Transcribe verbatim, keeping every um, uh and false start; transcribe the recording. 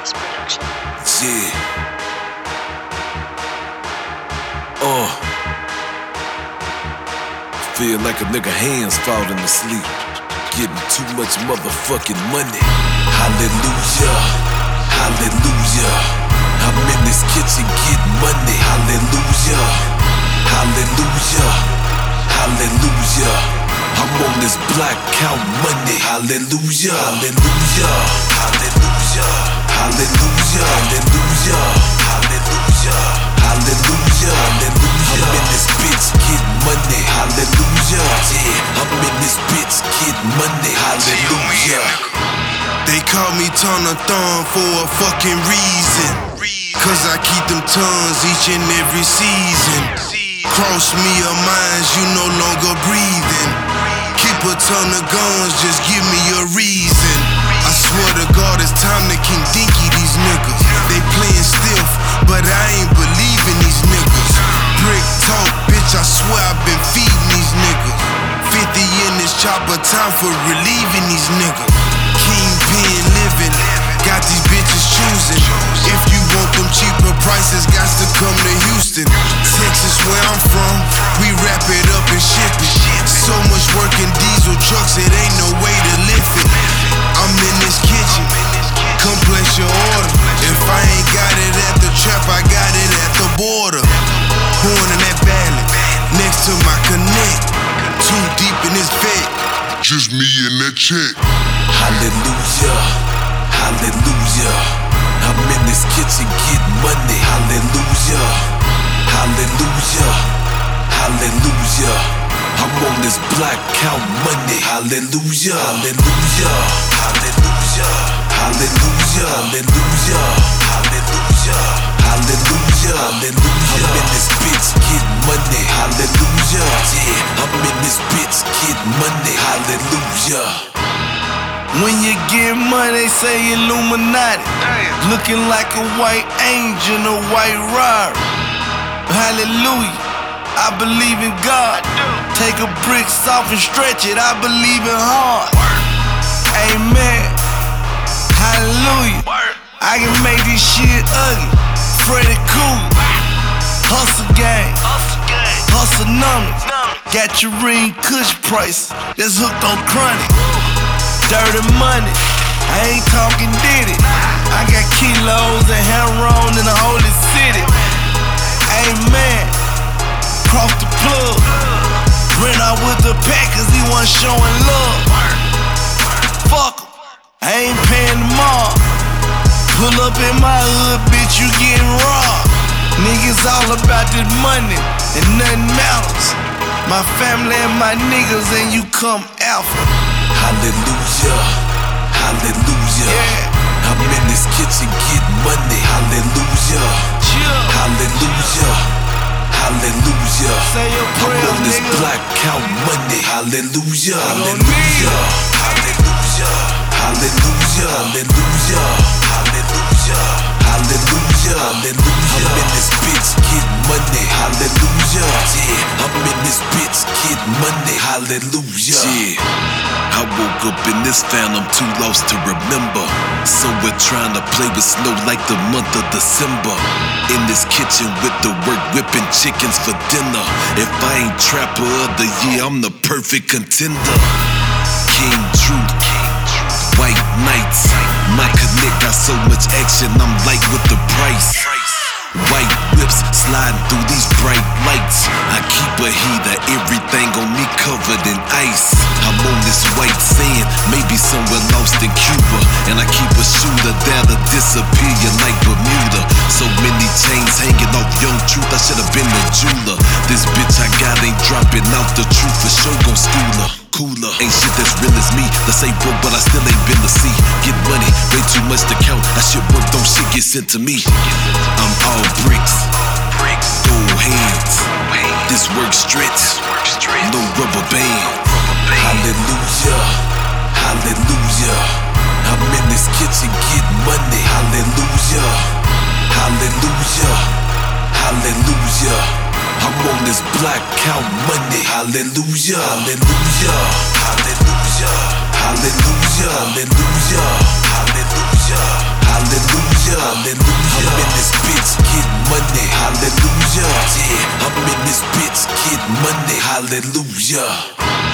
Paradise Production. Yeah. Oh. Feel like a nigga hands falling asleep. Getting too much motherfucking money. Hallelujah. Hallelujah. I'm in this kitchen getting money. Hallelujah. Hallelujah. Hallelujah. I'm on this block count money. Hallelujah. Hallelujah. Hallelujah. Hallelujah. Hallelujah. Hallelujah. Hallelujah. Hallelujah. I'm in this bitch getting money. Hallelujah. Yeah, I'm in this bitch getting money. Hallelujah. They call me Ton-A-Thon for a fucking reason. Cause I keep them tons each and every season. Cross me a mines, you no longer breathing. Keep a ton of guns, just give me a reason. I swear to God, it's time to King Dinky these niggas. They playin' stiff, but I ain't believing these niggas. Brick talk, bitch, I swear I've been feeding these niggas. fifty in this chopper, time for relieving these niggas. Kingpin living, got these bitches choosing. If you want them cheaper prices, got to come to Houston. Texas where I'm from, we wrap it up and ship it. So much work in diesel trucks, it ain't no way to lift it. I'm in this kitchen, come place your order. If I ain't got it at the trap, I got it at the border. Horn in that ballot, next to my connect. Too deep in this vet, just me and that check. Hallelujah. Hallelujah. I'm in this kitchen getting money. Hallelujah. Hallelujah. Hallelujah. I'm on this block count money. Hallelujah. Hallelujah. Hallelujah. Hallelujah. Hallelujah. Hallelujah. Hallelujah. Hallelujah. I'm in this bitch getting money. Hallelujah. Yeah, I'm in this bitch getting money. Hallelujah. When you get money, they say Illuminati. Looking like a white angel in a white Rari. Hallelujah, I believe in God. Take a brick soft and stretch it, I believe in hard. Amen, hallelujah. I can make this shit ugly. Freddy Krueger, hustle gang, hustle numbers. Got your ring Kush price, that's hooked on chronic. Dirty money, I ain't talking Diddy. I got kilos and heroin in the holy city. Amen, cross the plug. Ran out with the pack cause he wasn't showing love. Fuck em, I ain't paying them all. Pull up in my hood, bitch, you getting robbed. Niggas all about this money and nothing matters. My family and my niggas and you come alpha. Hallelujah, hallelujah. Yeah. I'm in this kitchen getting money. Hallelujah, yeah. Hallelujah, hallelujah. Say your prayers, I'm on this nigga. block count money. Hallelujah, hallelujah, hallelujah, hallelujah, hallelujah, hallelujah, hallelujah, hallelujah. I'm in this bitch getting money. Hallelujah, yeah. I'm in this bitch getting money. Hallelujah, yeah. I woke up in this phantom, too lost to remember. So we're trying to play with snow like the month of December. In this kitchen with the work, whipping chickens for dinner. If I ain't trapper of the year, I'm the perfect contender. King Truth, White Knights. My connect got so much action, I'm light with the price. White whips sliding through these bright lights. I keep a heater, everything on me covered in ice. I'm on this white sand, maybe somewhere lost in Cuba. And I keep a shooter that'll disappear you like Bermuda. So many chains hanging off Young Truth, I should've been a jeweler. This bitch I got ain't dropping out the truth, for sure gon' school her. Cooler, ain't shit that's real as me. Let's say broke, but I still ain't been to see. Get money, way too much to count. That shit work, don't shit get sent to me. I'm all bricks, gold hands. This work stretch, no rubber band. Hallelujah, hallelujah. I'm in this kitchen getting money. Hallelujah, hallelujah, hallelujah. I'm on this block count money. Hallelujah, hallelujah, hallelujah, hallelujah, hallelujah, hallelujah, hallelujah. hallelujah. Yeah, I'm in this bitch, get money, hallelujah.